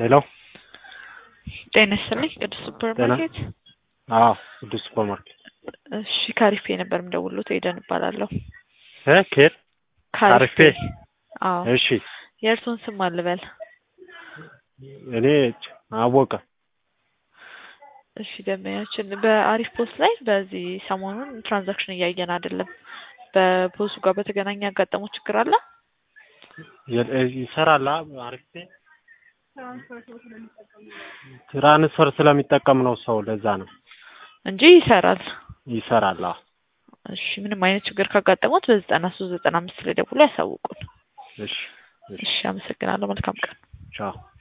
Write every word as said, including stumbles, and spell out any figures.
ሄሎ ጤና ይስጥልኝ ቅዱስ ሱፐር ማርኬት። አዎ ቅዱስ ሱፐር ማርኬት። እሺ ካሪፌ ነበር የምደውልልዎት ኤደን እባላለሁ። እ ከየት? ካሪፌ። ካሪፌ። አዎ እሺ የእርሶን ስም ማን ልበል? እኔ አወቀ። እሺ ደንበኛችን በአሪፍ ፖስት ላይ በዚህ ሰሞኑን ትራንዛክሽን እያየን አይደለም። በፖስቱ ጋር በተገናኘ ያጋጠመው ችግር አለ? ይሰራል አሪፍ ትራንስፈር ስለሚጠቀም ነው ሰው ለዛ ነው እንጂ ይሰራል። ይሰራል። እሺ ምንም አይነት ችግር ካጋጠሙት በዘጠና ሶስት ዘጠና አምስት ላይ ደውሎ ያሳውቁን። እሺ እሺ አመሰግናለሁ። መልካም ቀን። ቻው።